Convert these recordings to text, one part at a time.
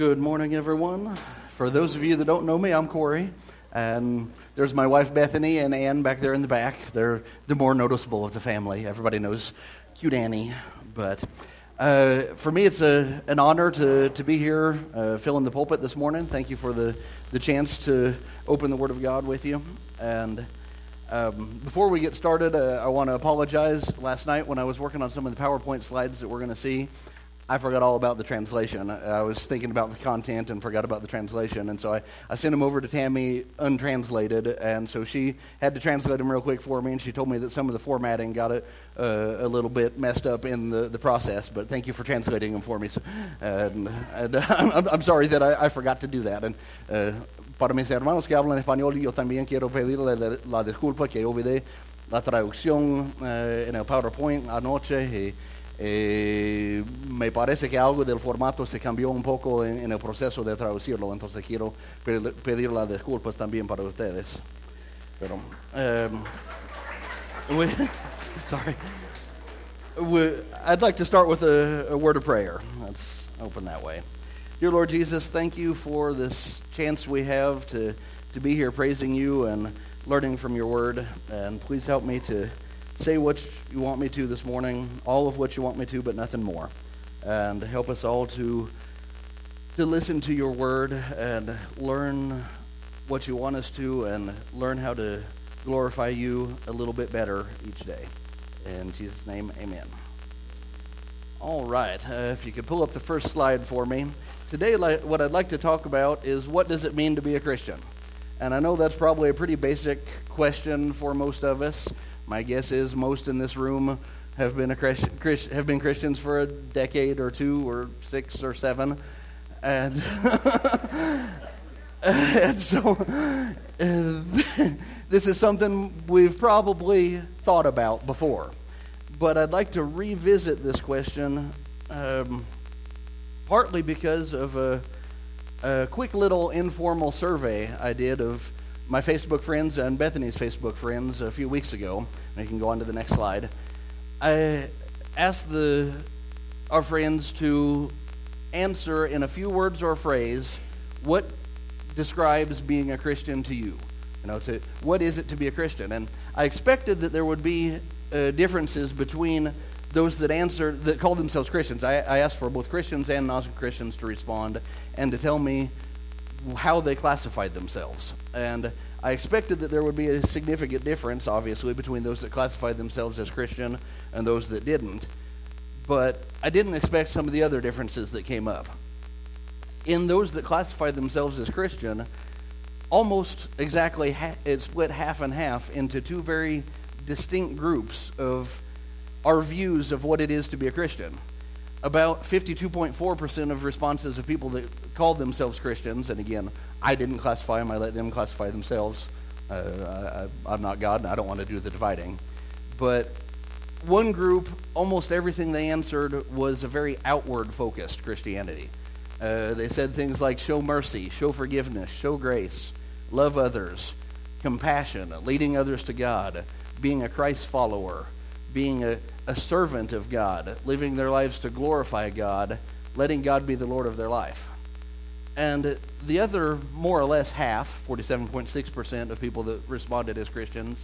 Good morning, everyone. For those of you that don't know me, I'm Corey, and there's my wife Bethany and Ann back there in the back. They're the more noticeable of the family. Everybody knows cute Annie, but for me, it's an honor to be here filling the pulpit this morning. Thank you for the chance to open the Word of God with you. And before we get started, I want to apologize. Last night when I was working on some of the PowerPoint slides that we're going to see, I forgot all about the translation. I was thinking about the content and forgot about the translation, and so I sent them over to Tammy untranslated, and so she had to translate them real quick for me, and she told me that some of the formatting got it a little bit messed up in the process, but thank you for translating them for me. So, I'm sorry that I forgot to do that. And para mis hermanos que hablan español, yo también quiero pedirle la disculpa que olvidé la traducción en el PowerPoint anoche. Me parece que algo del formato se cambió un poco en el proceso de traducirlo, entonces quiero pedir las disculpas también para ustedes. Pero, sorry. I'd like to start with a word of prayer. Let's open that way. Dear Lord Jesus, thank you for this chance we have to be here praising you and learning from your word, and please help me to say what you want me to this morning, all of what you want me to, but nothing more. And help us all to listen to your word and learn what you want us to and learn how to glorify you a little bit better each day. In Jesus' name, amen. All right, if you could pull up the first slide for me. Today, what I'd like to talk about is what does it mean to be a Christian? And I know that's probably a pretty basic question for most of us. My guess is most in this room have been Christians for a decade or two or 6 or 7, and and so this is something we've probably thought about before. But I'd like to revisit this question, partly because of a quick little informal survey I did of my Facebook friends and Bethany's Facebook friends a few weeks ago. And you can go on to the next slide. I asked our friends to answer in a few words or a phrase what describes being a Christian to you. What is it to be a Christian? And I expected that there would be differences between those that called themselves Christians. I asked for both Christians and non-Christians to respond and to tell me how they classified themselves. And I expected that there would be a significant difference, obviously, between those that classified themselves as Christian and those that didn't. But I didn't expect some of the other differences that came up. In those that classified themselves as Christian, almost exactly it split half and half into two very distinct groups of our views of what it is to be a Christian. About 52.4% of responses of people that called themselves Christians, and again, I didn't classify them, I let them classify themselves. I'm not God, and I don't want to do the dividing. But one group, almost everything they answered was a very outward-focused Christianity. They said things like show mercy, show forgiveness, show grace, love others, compassion, leading others to God, being a Christ follower, being a servant of God, living their lives to glorify God, letting God be the Lord of their life. And the other, more or less half, 47.6% of people that responded as Christians,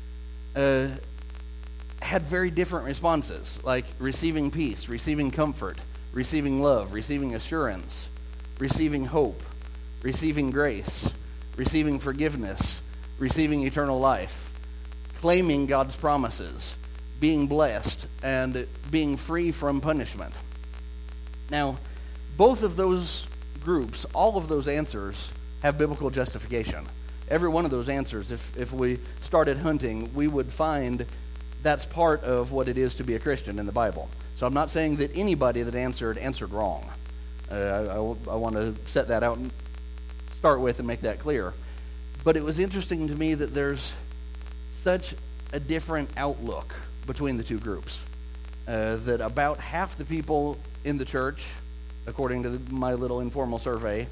had very different responses, like receiving peace, receiving comfort, receiving love, receiving assurance, receiving hope, receiving grace, receiving forgiveness, receiving eternal life, claiming God's promises, being blessed, and being free from punishment. Now, both of those groups, all of those answers have biblical justification. Every one of those answers, if we started hunting, we would find that's part of what it is to be a Christian in the Bible. So I'm not saying that anybody that answered wrong. I want to set that out and start with and make that clear. But it was interesting to me that there's such a different outlook between the two groups. That about half the people in the church, according to my little informal survey,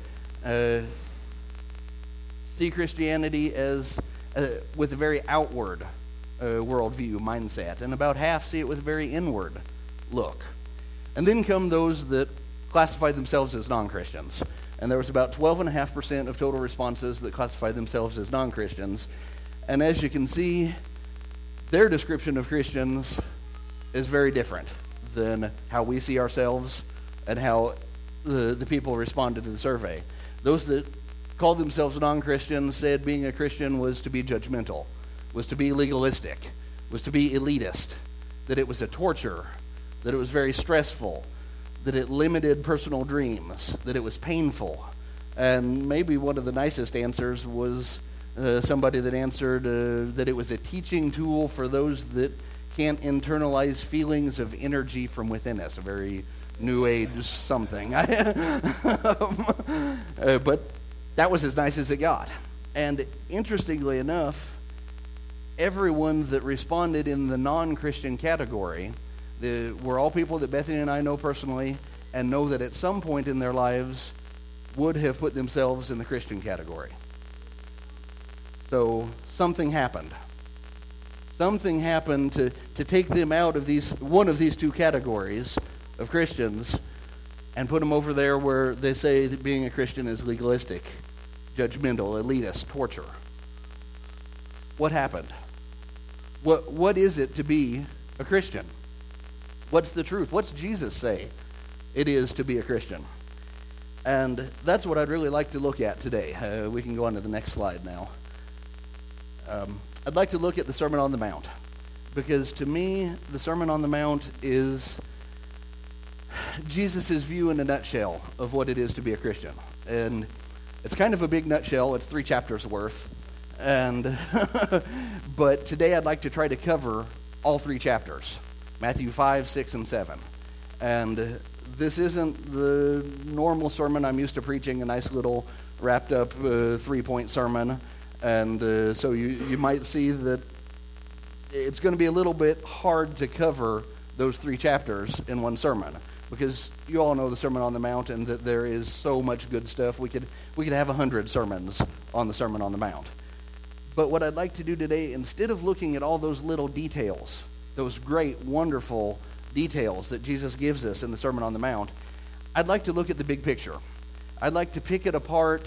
see Christianity as with a very outward worldview mindset, and about half see it with a very inward look. And then come those that classified themselves as non-Christians. And there was about 12.5% of total responses that classified themselves as non-Christians. And as you can see, their description of Christians is very different than how we see ourselves and how the people responded to the survey. Those that called themselves non-Christians said being a Christian was to be judgmental, was to be legalistic, was to be elitist, that it was a torture, that it was very stressful, that it limited personal dreams, that it was painful. And maybe one of the nicest answers was somebody that answered that it was a teaching tool for those that can't internalize feelings of energy from within us. A very New Age something. But that was as nice as it got. And interestingly enough, everyone that responded in the non-Christian category were all people that Bethany and I know personally and know that at some point in their lives would have put themselves in the Christian category. So something happened. Something happened to take them out of one of these two categories of Christians and put them over there where they say that being a Christian is legalistic, judgmental, elitist, torture. What happened? What is it to be a Christian? What's the truth? What's Jesus say it is to be a Christian? And that's what I'd really like to look at today. We can go on to the next slide now. I'd like to look at the Sermon on the Mount, because to me, the Sermon on the Mount is Jesus' view in a nutshell of what it is to be a Christian. And it's kind of a big nutshell. It's 3 chapters worth. And but today I'd like to try to cover all 3 chapters, Matthew 5, 6, and 7. And this isn't the normal sermon I'm used to preaching, a nice little wrapped up 3-point sermon. And so you might see that it's going to be a little bit hard to cover those 3 chapters in one sermon, because you all know the Sermon on the Mount and that there is so much good stuff. We could have 100 sermons on the Sermon on the Mount. But what I'd like to do today, instead of looking at all those little details, those great, wonderful details that Jesus gives us in the Sermon on the Mount, I'd like to look at the big picture. I'd like to pick it apart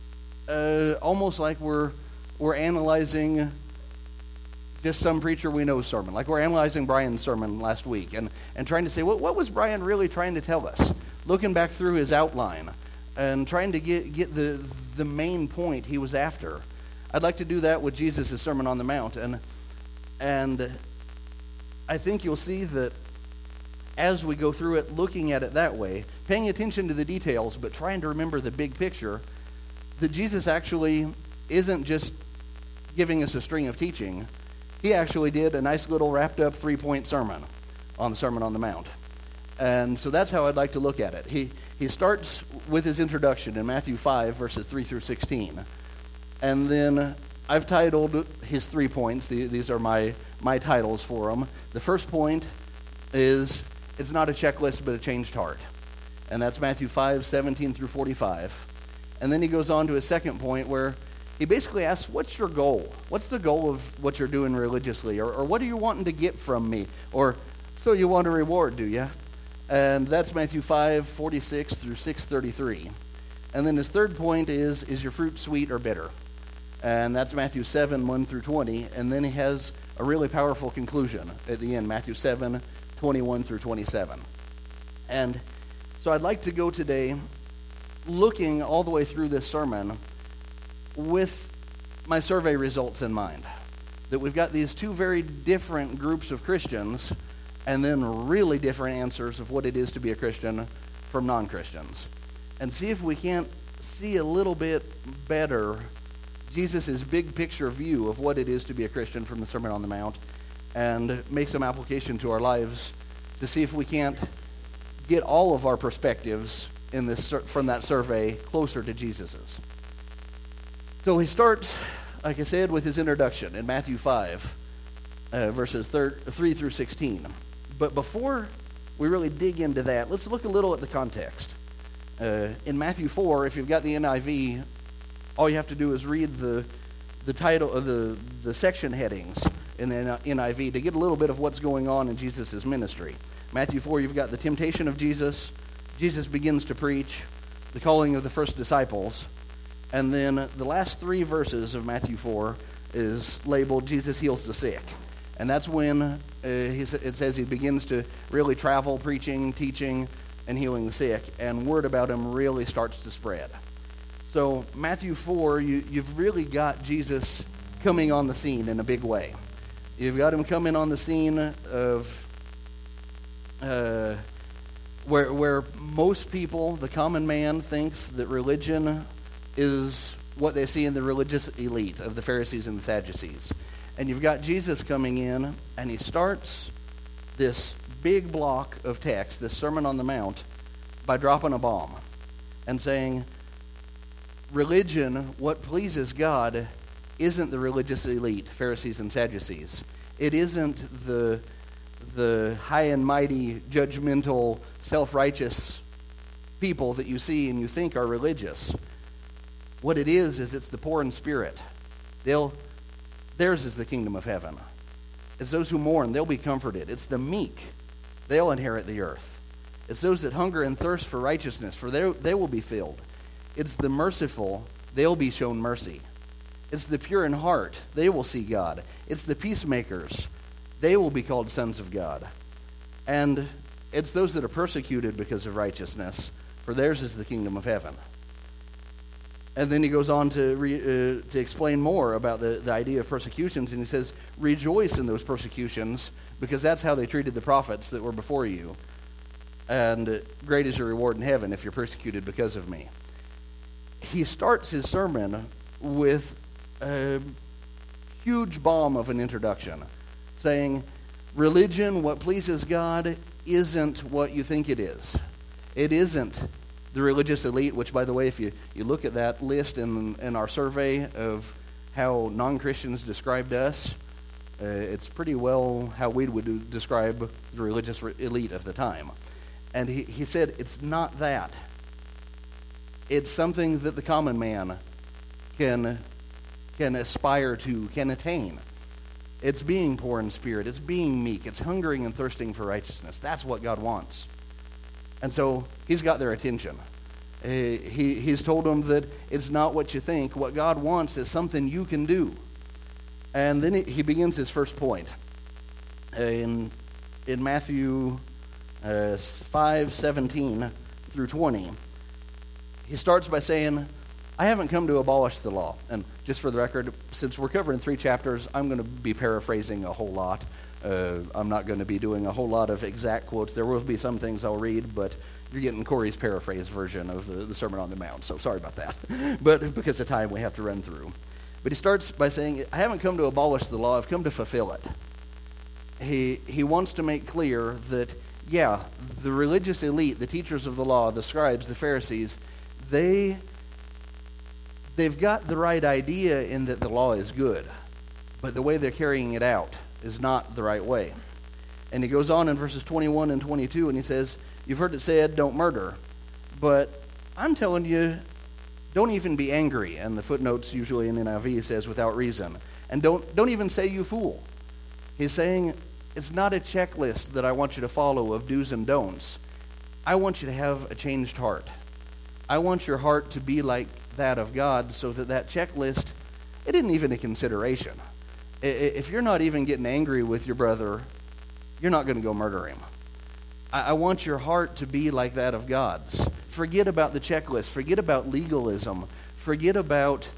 almost like we're analyzing just some preacher we know's sermon, like we're analyzing Brian's sermon last week and trying to say, what was Brian really trying to tell us? Looking back through his outline and trying to get the main point he was after. I'd like to do that with Jesus' Sermon on the Mount, and I think you'll see that as we go through it, looking at it that way, paying attention to the details, but trying to remember the big picture, that Jesus actually isn't just giving us a string of teaching. He actually did a nice little wrapped up 3-point sermon on the Sermon on the Mount. And so that's how I'd like to look at it. He starts with his introduction in Matthew 5, verses 3 through 16. And then I've titled his 3 points. These are my titles for them. The first point is, it's not a checklist, but a changed heart. And that's Matthew 5, 17 through 45. And then he goes on to his second point where he basically asks, what's your goal? What's the goal of what you're doing religiously? Or what are you wanting to get from me? Or, so you want a reward, do you? And that's Matthew 5, 46 through 6:33. And then his third point is your fruit sweet or bitter? And that's Matthew 7, 1 through 20. And then he has a really powerful conclusion at the end, Matthew 7, 21 through 27. And so I'd like to go today looking all the way through this sermon with my survey results in mind. That we've got these 2 very different groups of Christians and then really different answers of what it is to be a Christian from non-Christians. And see if we can't see a little bit better Jesus' big picture view of what it is to be a Christian from the Sermon on the Mount and make some application to our lives to see if we can't get all of our perspectives in this from that survey closer to Jesus's. So he starts, like I said, with his introduction in Matthew 5, verses 3 through 16. But before we really dig into that, let's look a little at the context. In Matthew 4, if you've got the NIV, all you have to do is read the title of the section headings in the NIV to get a little bit of what's going on in Jesus' ministry. Matthew 4, you've got the temptation of Jesus. Jesus begins to preach the calling of the first disciples, and then the last 3 verses of Matthew 4 is labeled Jesus heals the sick. And that's when it says he begins to really travel, preaching, teaching, and healing the sick, and word about him really starts to spread. So Matthew 4, you've really got Jesus coming on the scene in a big way. You've got him coming on the scene of where most people, the common man, thinks that religion is what they see in the religious elite of the Pharisees and the Sadducees. And you've got Jesus coming in, and he starts this big block of text, this Sermon on the Mount, by dropping a bomb and saying, religion, what pleases God, isn't the religious elite, Pharisees and Sadducees. It isn't the high and mighty, judgmental, self-righteous people that you see and you think are religious. What it is it's the poor in spirit. Theirs is the kingdom of heaven. It's those who mourn, they'll be comforted. It's the meek, they'll inherit the earth. It's those that hunger and thirst for righteousness, for they will be filled. It's the merciful, they'll be shown mercy. It's the pure in heart, they will see God. It's the peacemakers, they will be called sons of God. And it's those that are persecuted because of righteousness, for theirs is the kingdom of heaven. And then he goes on to explain more about the idea of persecutions, and he says, rejoice in those persecutions, because that's how they treated the prophets that were before you. And great is your reward in heaven if you're persecuted because of me. He starts his sermon with a huge bomb of an introduction, saying, religion, what pleases God, isn't what you think it is. It isn't the religious elite, which, by the way, if you look at that list in our survey of how non-Christians described us, it's pretty well how we would describe the religious elite of the time. And he said, it's not that. It's something that the common man can aspire to, can attain. It's being poor in spirit. It's being meek. It's hungering and thirsting for righteousness. That's what God wants. And so he's got their attention. He's told them that it's not what you think. What God wants is something you can do. And then he begins his first point. In Matthew 5:17 through 20, he starts by saying, I haven't come to abolish the law. And just for the record, since we're covering 3 chapters, I'm going to be paraphrasing a whole lot. I'm not going to be doing a whole lot of exact quotes. There will be some things I'll read, but you're getting Corey's paraphrase version of the Sermon on the Mount, so sorry about that. But because of time, we have to run through. But he starts by saying, I haven't come to abolish the law, I've come to fulfill it. He wants to make clear that, yeah, the religious elite, the teachers of the law, the scribes, the Pharisees, they've got the right idea in that the law is good, but the way they're carrying it out is not the right way. And he goes on in verses 21 and 22, and he says, you've heard it said, don't murder, but I'm telling you, don't even be angry. And the footnotes usually in NIV says without reason. And don't even say you fool. He's saying it's not a checklist that I want you to follow of do's and don'ts. I want you to have a changed heart. I want your heart to be like that of God, so that checklist, it isn't even a consideration. If you're not even getting angry with your brother, you're not going to go murder him. I want your heart to be like that of God's. Forget about the checklist. Forget about legalism. Forget about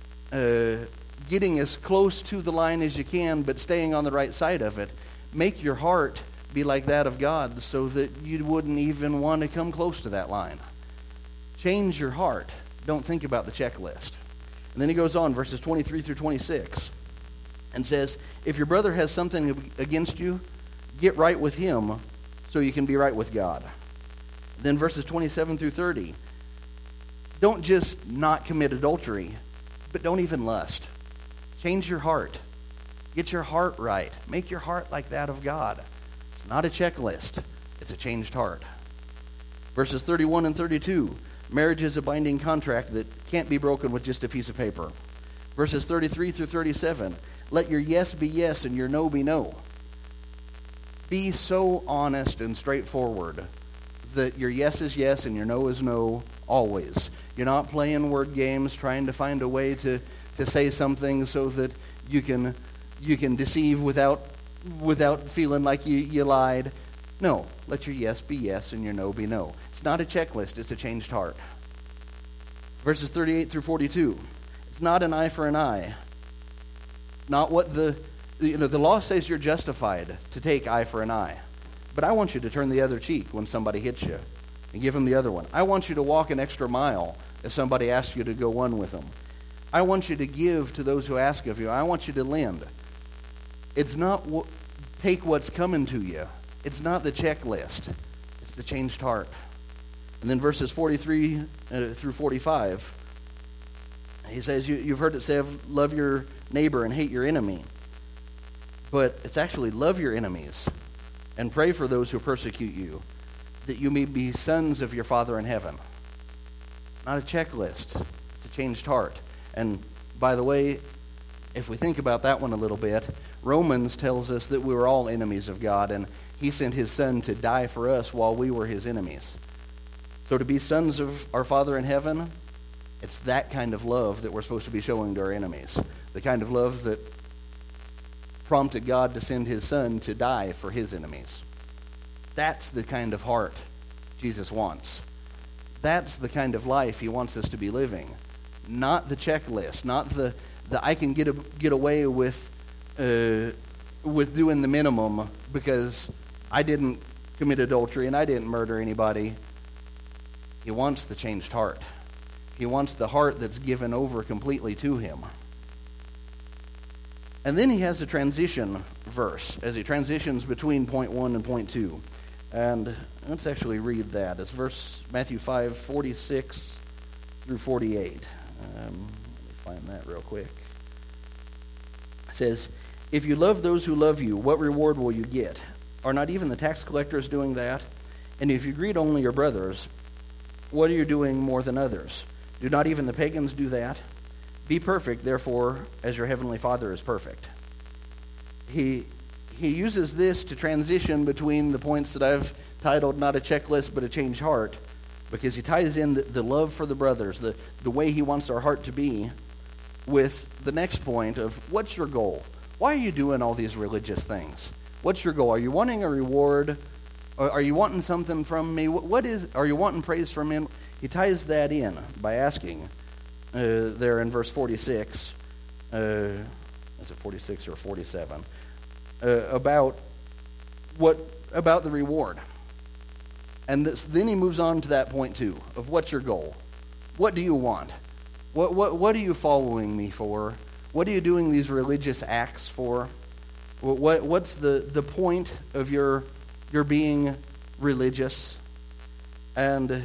getting as close to the line as you can, but staying on the right side of it. Make your heart be like that of God, so that you wouldn't even want to come close to that line. Change your heart. Don't think about the checklist. And then he goes on, verses 23 through 26, and says, if your brother has something against you, get right with him so you can be right with God. Then verses 27 through 30, don't just not commit adultery, but don't even lust. Change your heart. Get your heart right. Make your heart like that of God. It's not a checklist. It's a changed heart. Verses 31 and 32, marriage is a binding contract that can't be broken with just a piece of paper. Verses 33 through 37, let your yes be yes and your no be no. Be so honest and straightforward that your yes is yes and your no is no always. You're not playing word games trying to find a way to say something so that you can deceive without feeling like you lied. No, let your yes be yes and your no be no. It's not a checklist, it's a changed heart. Verses 38 through 42. It's not an eye for an eye. Not what the law says you're justified to take eye for an eye. But I want you to turn the other cheek when somebody hits you and give them the other one. I want you to walk an extra mile if somebody asks you to go one with them. I want you to give to those who ask of you. I want you to lend. It's not take what's coming to you. It's not the checklist. It's the changed heart. And then verses 43 through 45, he says, you've heard it say, love your neighbor and hate your enemy. But it's actually love your enemies and pray for those who persecute you, that you may be sons of your Father in heaven. It's not a checklist. It's a changed heart. And by the way, if we think about that one a little bit, Romans tells us that we were all enemies of God, and he sent his Son to die for us while we were his enemies. So to be sons of our Father in heaven, it's that kind of love that we're supposed to be showing to our enemies. The kind of love that prompted God to send his Son to die for his enemies. That's the kind of heart Jesus wants. That's the kind of life he wants us to be living. Not the checklist, not the I can get away with doing the minimum because I didn't commit adultery and I didn't murder anybody. He wants the changed heart. He wants the heart that's given over completely to him. And then he has a transition verse as he transitions between point 1 and point 2. And let's actually read that. It's Matthew 5, 46 through 48. Let me find that real quick. It says, if you love those who love you, what reward will you get? Are not even the tax collectors doing that? And if you greet only your brothers, what are you doing more than others? Do not even the pagans do that? Be perfect, therefore, as your heavenly Father is perfect. He uses this to transition between the points that I've titled not a checklist but a changed heart, because he ties in the love for the brothers, the way he wants our heart to be, with the next point of what's your goal? Why are you doing all these religious things? What's your goal? Are you wanting a reward? Or are you wanting something from me? Are you wanting praise from him? He ties that in by asking there in verse 46, is it 46 or 47, about the reward. And then he moves on to that point too, of what's your goal? What do you want? What are you following me for? What are you doing these religious acts for? What's the point of your being religious? And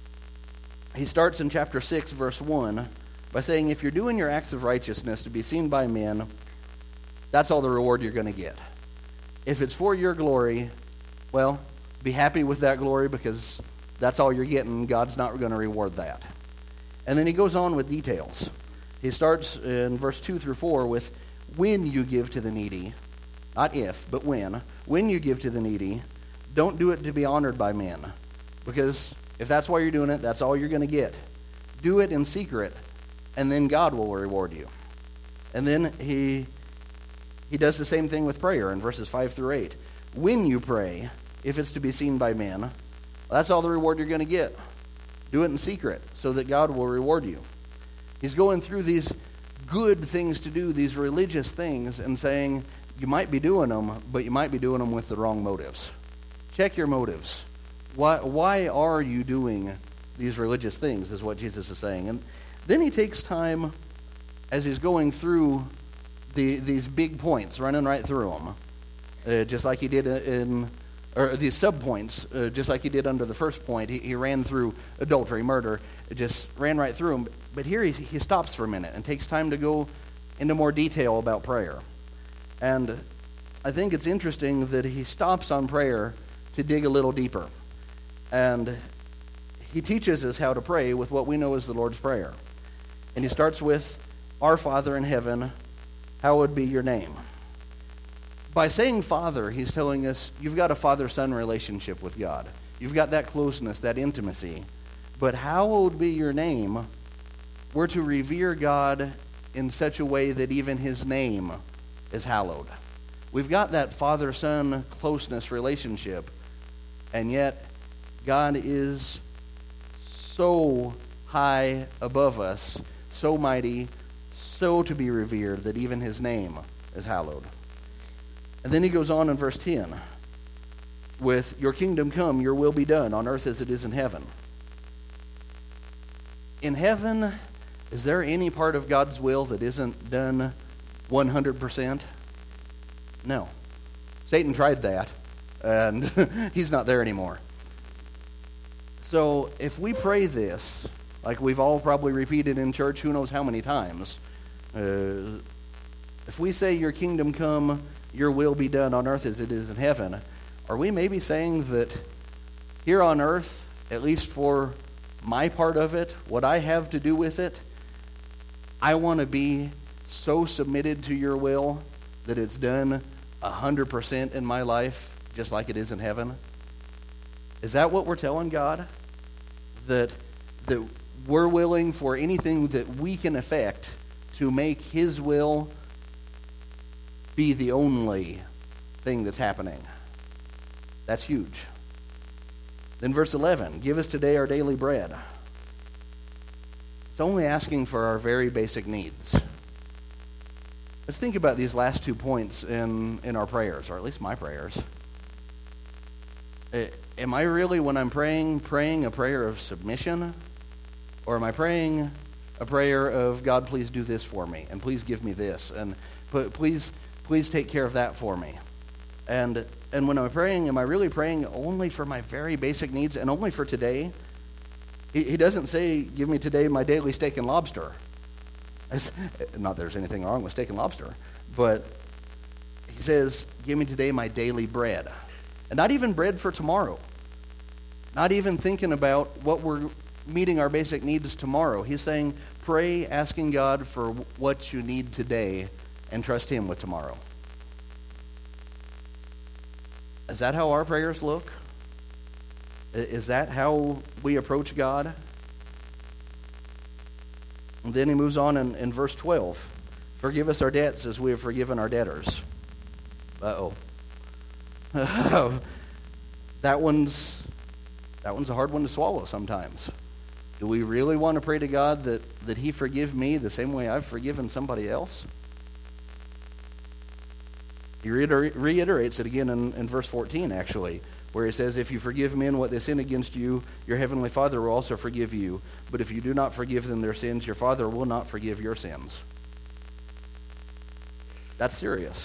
he starts in chapter 6, verse 1, by saying, if you're doing your acts of righteousness to be seen by men, that's all the reward you're going to get. If it's for your glory, well, be happy with that glory because that's all you're getting. God's not going to reward that. And then he goes on with details. He starts in verse 2 through 4 with, when you give to the needy, not if, but when you give to the needy, don't do it to be honored by men. Because if that's why you're doing it, that's all you're going to get. Do it in secret, and then God will reward you. And then he does the same thing with prayer in verses 5 through 8. When you pray, if it's to be seen by men, that's all the reward you're going to get. Do it in secret so that God will reward you. He's going through these good things to do, these religious things, and saying you might be doing them, but you might be doing them with the wrong motives. Check your motives. Why are you doing these religious things is what Jesus is saying. And then he takes time as he's going through these big points, running right through them, just like he did or these sub-points, just like he did under the first point. He ran through adultery, murder, just ran right through them. But here he stops for a minute and takes time to go into more detail about prayer. And I think it's interesting that he stops on prayer to dig a little deeper. And he teaches us how to pray with what we know as the Lord's Prayer. And he starts with, Our Father in heaven, hallowed be your name. By saying Father, he's telling us you've got a father-son relationship with God. You've got that closeness, that intimacy. But hallowed be your name, we're to revere God in such a way that even his name is hallowed. We've got that father-son closeness relationship, and yet God is so high above us, so mighty, so to be revered that even his name is hallowed. And then he goes on in verse 10 with, your kingdom come, your will be done on earth as it is in heaven. In heaven, is there any part of God's will that isn't done 100%? No. Satan tried that, and he's not there anymore. So if we pray this, like we've all probably repeated in church who knows how many times, if we say, your kingdom come, your will be done on earth as it is in heaven, are we maybe saying that here on earth, at least for my part of it, what I have to do with it, I want to be so submitted to your will that it's done 100% in my life, just like it is in heaven? Is that what we're telling God? That we're willing for anything that we can affect to make his will be the only thing that's happening? That's huge. Then verse 11, give us today our daily bread. It's only asking for our very basic needs. Let's think about these last 2 points in our prayers, or at least my prayers. Am I really, when I'm praying a prayer of submission? Or am I praying a prayer of, God, please do this for me, and please give me this, and please take care of that for me? And when I'm praying, am I really praying only for my very basic needs and only for today? He doesn't say, give me today my daily steak and lobster. Not that there's anything wrong with steak and lobster, but he says, give me today my daily bread. And not even bread for tomorrow. Not even thinking about what we're meeting our basic needs tomorrow. He's saying, pray asking God for what you need today and trust him with tomorrow. Is that how our prayers look? Is that how we approach God? And then he moves on in verse 12. Forgive us our debts as we have forgiven our debtors. Uh-oh. That one's a hard one to swallow sometimes. Do we really want to pray to God that he forgive me the same way I've forgiven somebody else? He reiterates it again in verse 14, actually, where he says, if you forgive men what they sin against you, your heavenly Father will also forgive you. But if you do not forgive them their sins, your Father will not forgive your sins. That's serious.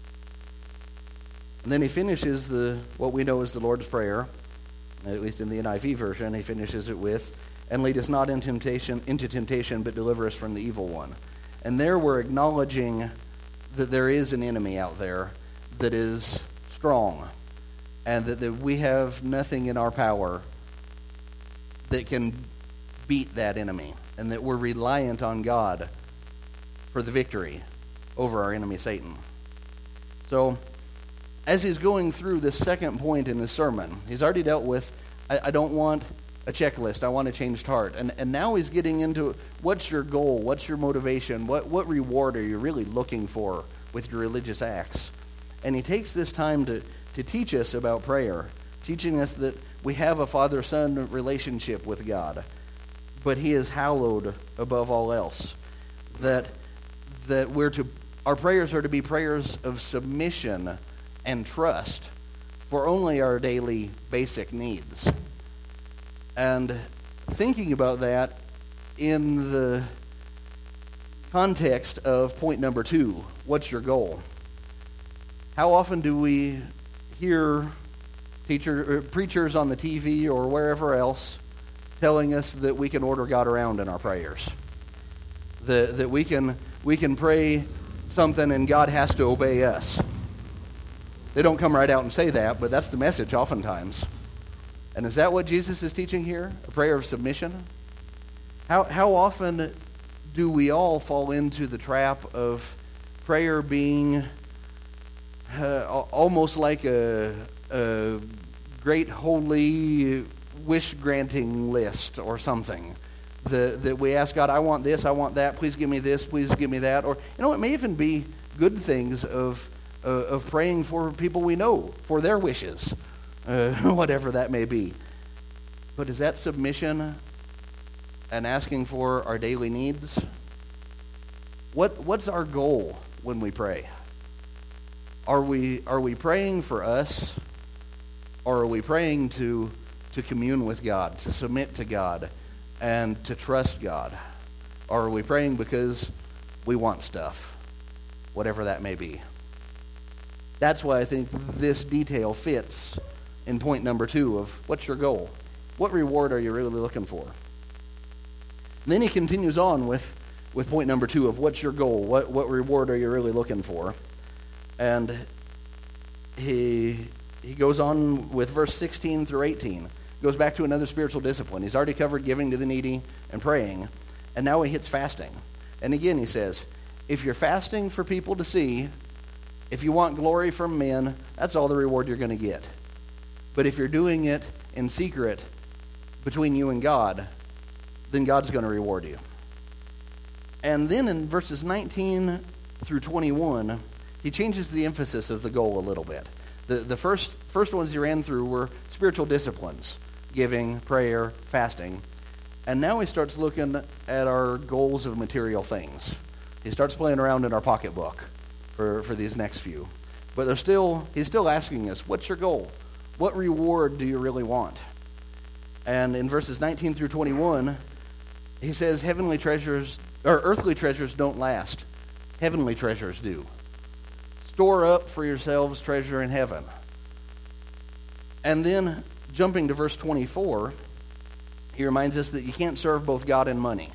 And then he finishes what we know as the Lord's Prayer, at least in the NIV version. He finishes it with, and lead us not into temptation, but deliver us from the evil one. And there we're acknowledging that there is an enemy out there that is strong, and that we have nothing in our power that can beat that enemy, and that we're reliant on God for the victory over our enemy Satan. So, as he's going through this second point in his sermon, he's already dealt with, I don't want a checklist, I want a changed heart. And now he's getting into, what's your goal, what's your motivation, what reward are you really looking for with your religious acts? And he takes this time to teach us about prayer, teaching us that we have a father-son relationship with God, but he is hallowed above all else. That our prayers are to be prayers of submission and trust for only our daily basic needs. And thinking about that in the context of point number 2, what's your goal? How often do we hear preachers on the TV or wherever else telling us that we can order God around in our prayers? That we can pray something and God has to obey us. They don't come right out and say that, but that's the message oftentimes. And is that what Jesus is teaching here? A prayer of submission? How often do we all fall into the trap of prayer being almost like a great holy wish-granting list or something. That we ask God, I want this, I want that, please give me this, please give me that. Or, it may even be good things of praying for people we know, for their wishes, whatever that may be. But is that submission and asking for our daily needs? What's our goal when we pray? Are we praying for us, or are we praying to commune with God, to submit to God, and to trust God? Or are we praying because we want stuff, whatever that may be? That's why I think this detail fits in point number 2 of what's your goal? What reward are you really looking for? And then he continues on with point number 2 of what's your goal? What reward are you really looking for? And he goes on with verse 16 through 18. Goes back to another spiritual discipline. He's already covered giving to the needy and praying, and now he hits fasting. And again he says, if you're fasting for people to see, if you want glory from men, that's all the reward you're going to get. But if you're doing it in secret between you and God, then God's going to reward you. And then in verses 19 through 21, he changes the emphasis of the goal a little bit. The first ones he ran through were spiritual disciplines, giving, prayer, fasting. And now he starts looking at our goals of material things. He starts playing around in our pocketbook for these next few. But he's still asking us, what's your goal? What reward do you really want? And in verses 19 through 21, he says earthly treasures don't last. Heavenly treasures do. Store up for yourselves treasure in heaven. And then, jumping to verse 24, he reminds us that you can't serve both God and money.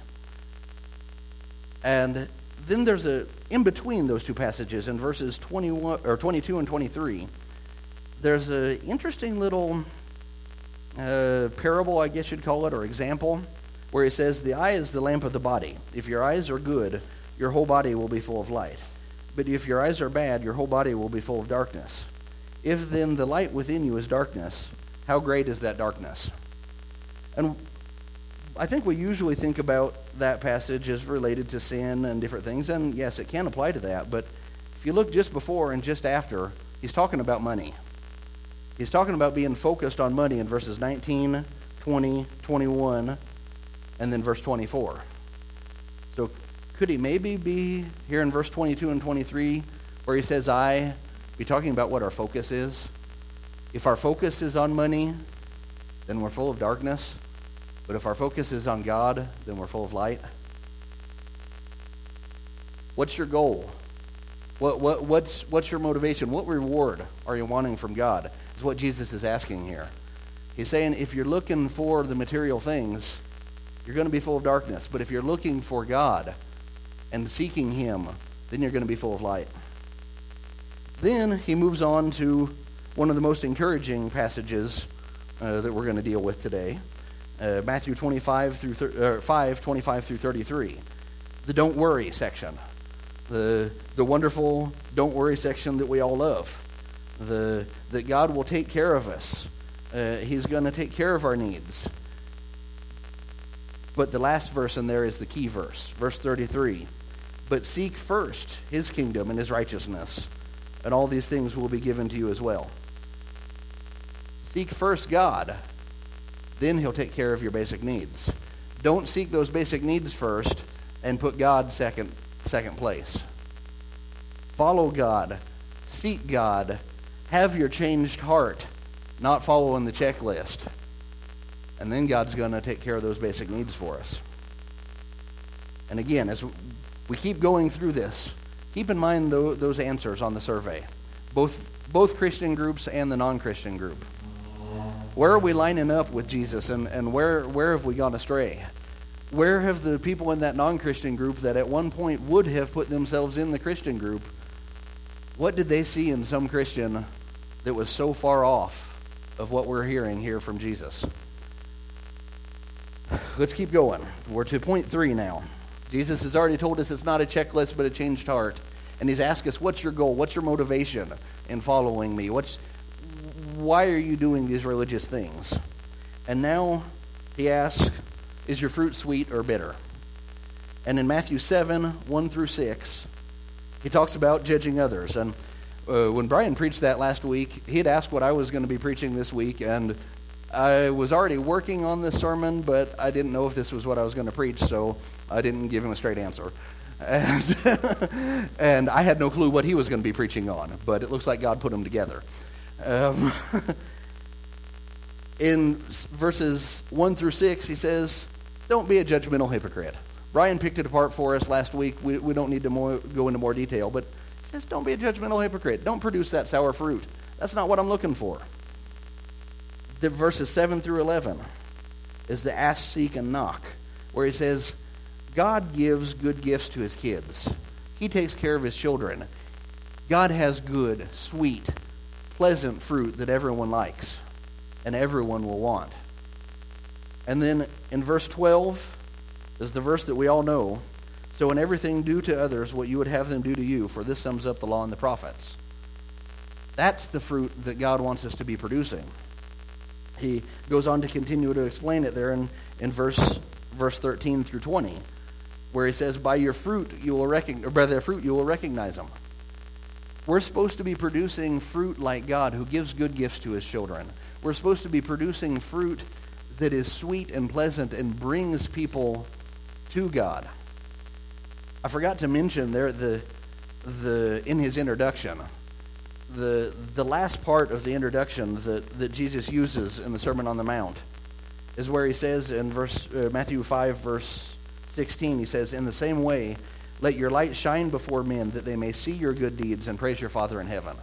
And then there's in between those two passages, in verses 22 and 23, there's an interesting little parable, I guess you'd call it, or example, where he says, the eye is the lamp of the body. If your eyes are good, your whole body will be full of light. But if your eyes are bad, your whole body will be full of darkness. If then the light within you is darkness, how great is that darkness? And I think we usually think about that passage as related to sin and different things, and yes, it can apply to that, but if you look just before and just after, he's talking about money. He's talking about being focused on money in verses 19, 20, 21, and then verse 24. So could he maybe be here in verse 22 and 23 where he says, be talking about what our focus is? If our focus is on money, then we're full of darkness. But if our focus is on God, then we're full of light. What's your goal? What's your motivation? What reward are you wanting from God? Is what Jesus is asking here. He's saying if you're looking for the material things, you're going to be full of darkness. But if you're looking for God and seeking Him, then you're going to be full of light. Then he moves on to one of the most encouraging passages that we're going to deal with today. Matthew 5:25 through 33, the don't worry section, the wonderful don't worry section that we all love, that God will take care of us. He's going to take care of our needs. But the last verse in there is the key verse, verse 33. But seek first His kingdom and His righteousness, and all these things will be given to you as well. Seek first God, then He'll take care of your basic needs. Don't seek those basic needs first and put God second place. Follow God. Seek God. Have your changed heart, not following the checklist. And then God's going to take care of those basic needs for us. And again, as we keep going through this, keep in mind those answers on the survey, both Christian groups and the non-Christian group. Where are we lining up with Jesus, and where have we gone astray? Where have the people in that non-Christian group that at one point would have put themselves in the Christian group, what did they see in some Christian that was so far off of what we're hearing here from Jesus? Let's keep going. We're to point 3 now. Jesus has already told us it's not a checklist but a changed heart. And He's asked us, what's your goal? What's your motivation in following me? why are you doing these religious things? And now he asks, is your fruit sweet or bitter? And in Matthew 7, 1 through 6, he talks about judging others. And when Brian preached that last week, he had asked what I was going to be preaching this week, and I was already working on this sermon, but I didn't know if this was what I was going to preach, so I didn't give him a straight answer. And I had no clue what he was going to be preaching on, but it looks like God put them together. In verses 1 through 6, he says, don't be a judgmental hypocrite. Brian picked it apart for us last week. We don't need to go into more detail, but he says, don't be a judgmental hypocrite. Don't produce that sour fruit. That's not what I'm looking for. The verses 7 through 11 is the ask, seek, and knock, where he says, God gives good gifts to his kids. He takes care of his children. God has good, sweet, pleasant fruit that everyone likes and everyone will want. And then in verse 12 is the verse that we all know. So in everything do to others what you would have them do to you, for this sums up the law and the prophets. That's the fruit that God wants us to be producing. He goes on to continue to explain it there in verse 13 through 20, where he says, by their fruit you will recognize them. We're supposed to be producing fruit like God, who gives good gifts to his children. We're supposed to be producing fruit that is sweet and pleasant and brings people to God. I forgot to mention there in his introduction, the last part of the introduction that Jesus uses in the Sermon on the Mount is where he says in Matthew 5, verse 16, he says, in the same way, let your light shine before men, that they may see your good deeds and praise your Father in heaven.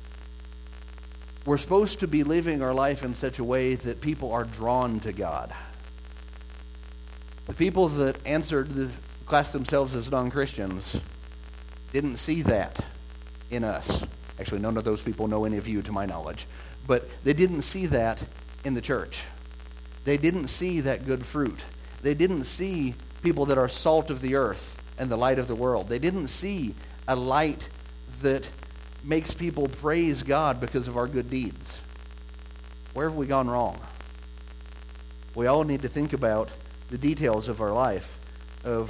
We're supposed to be living our life in such a way that people are drawn to God. The people that classed themselves as non-Christians didn't see that in us. Actually, none of those people know any of you, to my knowledge. But they didn't see that in the church. They didn't see that good fruit. They didn't see people that are salt of the earth and the light of the world. They didn't see a light that makes people praise God because of our good deeds. Where have we gone wrong? We all need to think about the details of our life, of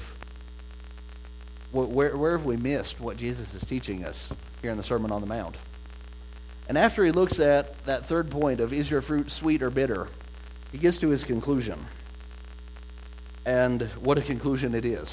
where have we missed what Jesus is teaching us here in the Sermon on the Mount. And after he looks at that third point of, is your fruit sweet or bitter, he gets to his conclusion. And what a conclusion it is.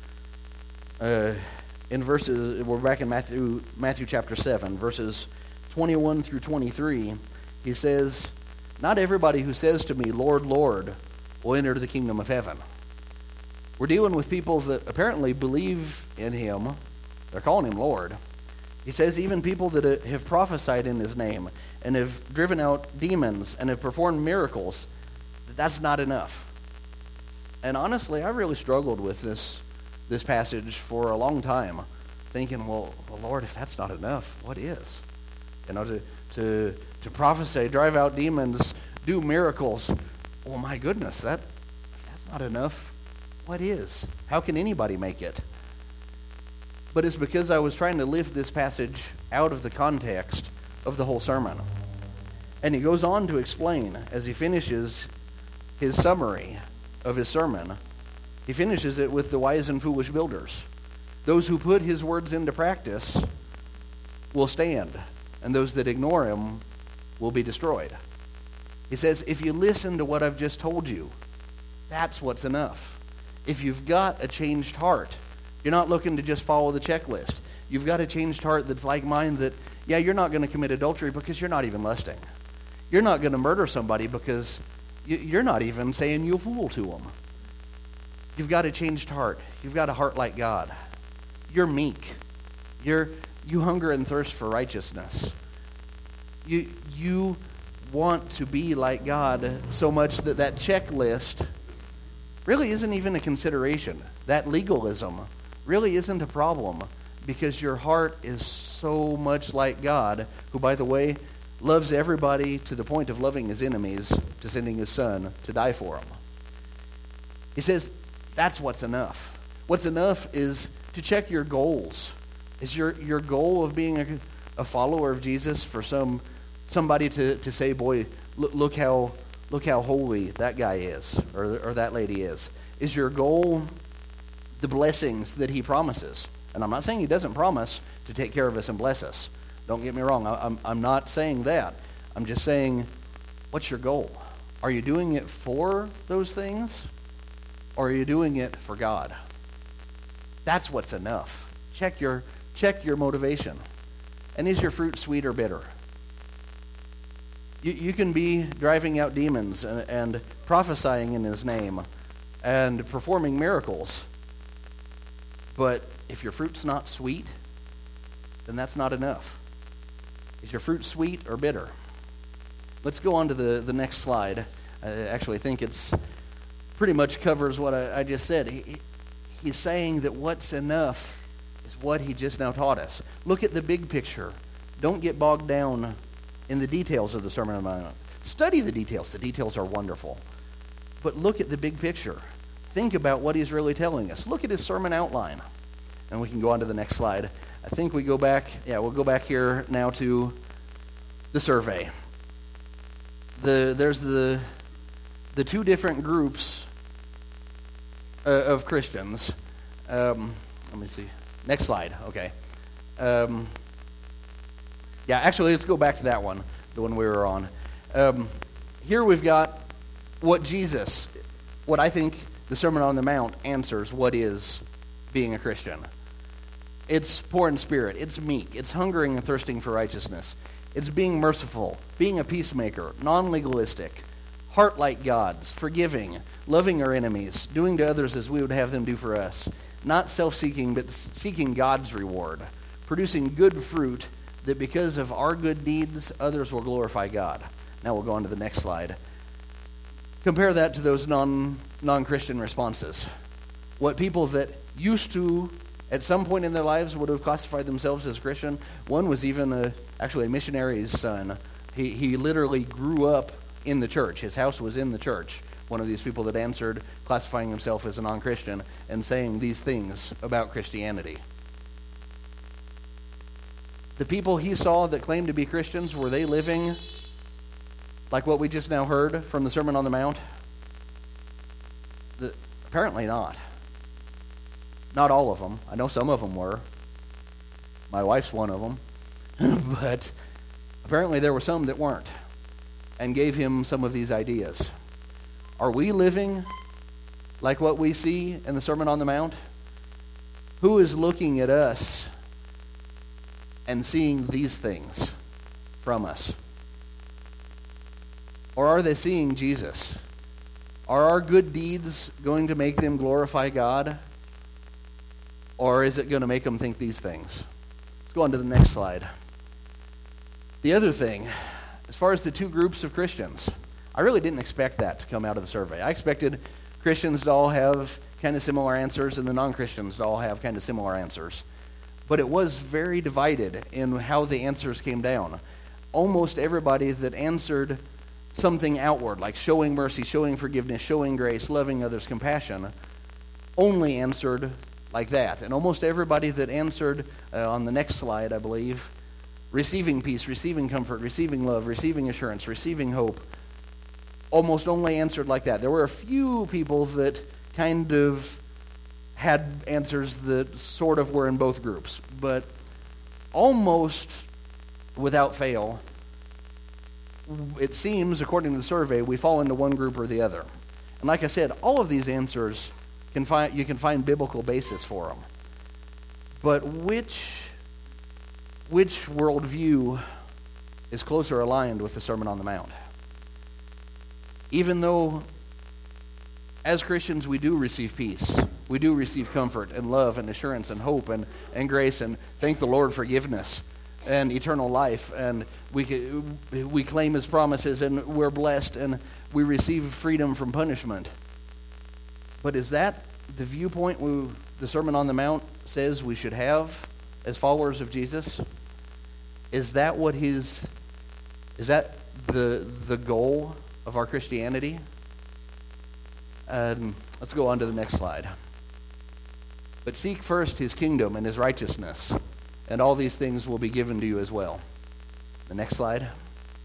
We're back in Matthew chapter 7, verses 21 through 23. He says, not everybody who says to me, Lord, Lord, will enter the kingdom of heaven. We're dealing with people that apparently believe in him. They're calling him Lord. He says even people that have prophesied in his name and have driven out demons and have performed miracles, that's not enough. And honestly, I really struggled with this passage for a long time, thinking, well, Lord, if that's not enough, what is? You know, to prophesy, drive out demons, do miracles. Well, my goodness, if that's not enough, what is? How can anybody make it? But it's because I was trying to lift this passage out of the context of the whole sermon. And he goes on to explain, as he finishes his summary of his sermon, he finishes it with the wise and foolish builders. Those who put his words into practice will stand, and those that ignore him will be destroyed. He says, if you listen to what I've just told you, that's what's enough. If you've got a changed heart, you're not looking to just follow the checklist. You've got a changed heart that's like mine, that, yeah, you're not going to commit adultery because you're not even lusting. You're not going to murder somebody because you're not even saying you fool to them. You've got a changed heart. You've got a heart like God. You're meek. You hunger and thirst for righteousness. You want to be like God so much that checklist really isn't even a consideration. That legalism really isn't a problem, because your heart is so much like God, who, by the way, loves everybody to the point of loving his enemies, to sending his son to die for them. He says that's what's enough. What's enough is to check your goals. Is your goal of being a follower of Jesus for some somebody to say, boy, look how holy that guy is, or that lady is? Is your goal the blessings that he promises? And I'm not saying he doesn't promise to take care of us and bless us. Don't get me wrong. I'm not saying that. I'm just saying, what's your goal? Are you doing it for those things, or are you doing it for God? That's what's enough. Check your motivation. And is your fruit sweet or bitter? You can be driving out demons and prophesying in his name and performing miracles, but if your fruit's not sweet, then that's not enough. Is your fruit sweet or bitter? Let's go on to the next slide. I actually think it's pretty much covers what I just said. He's saying that what's enough is what he just now taught us. Look at the big picture. Don't get bogged down in the details of the Sermon on the Mount. Study the details. The details are wonderful. But look at the big picture. Think about what he's really telling us. Look at his sermon outline. And we can go on to the next slide. I think we go back, we'll go back here now to the survey. There's the two different groups of Christians. Let me see. Next slide, okay. Actually, let's go back to that one, the one we were on. Here we've got what I think the Sermon on the Mount answers what is being a Christian. It's poor in spirit. It's meek. It's hungering and thirsting for righteousness. It's being merciful, being a peacemaker, non-legalistic, heart like God's, forgiving, loving our enemies, doing to others as we would have them do for us, not self-seeking, but seeking God's reward, producing good fruit that because of our good deeds, others will glorify God. Now we'll go on to the next slide. Compare that to those non-Christian responses. What people that used to, at some point in their lives, would have classified themselves as Christian. One was even actually a missionary's son. He literally grew up in the church. His house was in the church. One of these people that answered, classifying himself as a non-Christian and saying these things about Christianity. The people he saw that claimed to be Christians, were they living like what we just now heard from the Sermon on the Mount? Apparently not. Not all of them. I know some of them were. My wife's one of them. But apparently there were some that weren't and gave him some of these ideas. Are we living like what we see in the Sermon on the Mount? Who is looking at us and seeing these things from us? Or are they seeing Jesus? Are our good deeds going to make them glorify God? Or is it going to make them think these things? Let's go on to the next slide. The other thing, as far as the two groups of Christians, I really didn't expect that to come out of the survey. I expected Christians to all have kind of similar answers and the non-Christians to all have kind of similar answers. But it was very divided in how the answers came down. Almost everybody that answered something outward, like showing mercy, showing forgiveness, showing grace, loving others, compassion, only answered like that. And almost everybody that answered on the next slide, I believe, receiving peace, receiving comfort, receiving love, receiving assurance, receiving hope, almost only answered like that. There were a few people that kind of had answers that sort of were in both groups, but almost without fail, it seems, according to the survey, we fall into one group or the other. And like I said, all of these answers, you can find biblical basis for them. But which worldview is closer aligned with the Sermon on the Mount? Even though, as Christians, we do receive peace, we do receive comfort and love and assurance and hope and grace and thank the Lord forgiveness and eternal life, and we claim His promises and we're blessed and we receive freedom from punishment. But is that the viewpoint the Sermon on the Mount says we should have as followers of Jesus? Is that the goal of our Christianity? Let's go on to the next slide. But seek first His kingdom and His righteousness, and all these things will be given to you as well. The next slide.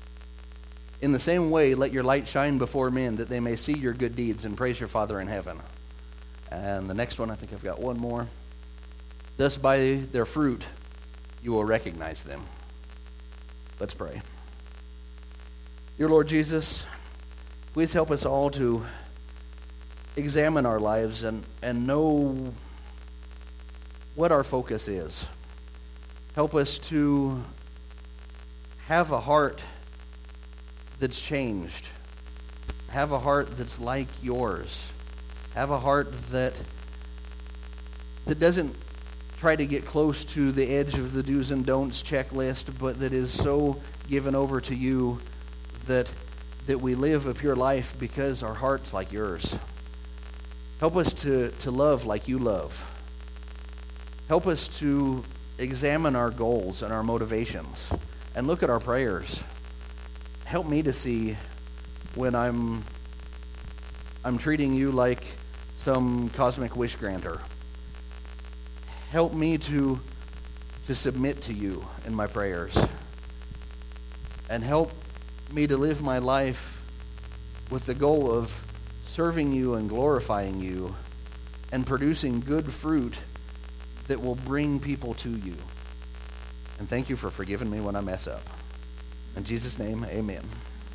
In the same way, let your light shine before men, that they may see your good deeds and praise your Father in heaven. And the next one, I think I've got one more. Thus by their fruit you will recognize them. Let's pray. Dear Lord Jesus, please help us all to examine our lives and know what our focus is. Help us to have a heart that's changed. Have a heart that's like yours. Have a heart that doesn't try to get close to the edge of the do's and don'ts checklist, but that is so given over to you that we live a pure life because our heart's like yours. Help us to love like you love. Help us to examine our goals and our motivations and look at our prayers. Help me to see when I'm treating you like some cosmic wish granter. Help me to submit to you in my prayers. And help me to live my life with the goal of serving you and glorifying you and producing good fruit that will bring people to you. And thank you for forgiving me when I mess up. In Jesus' name, amen.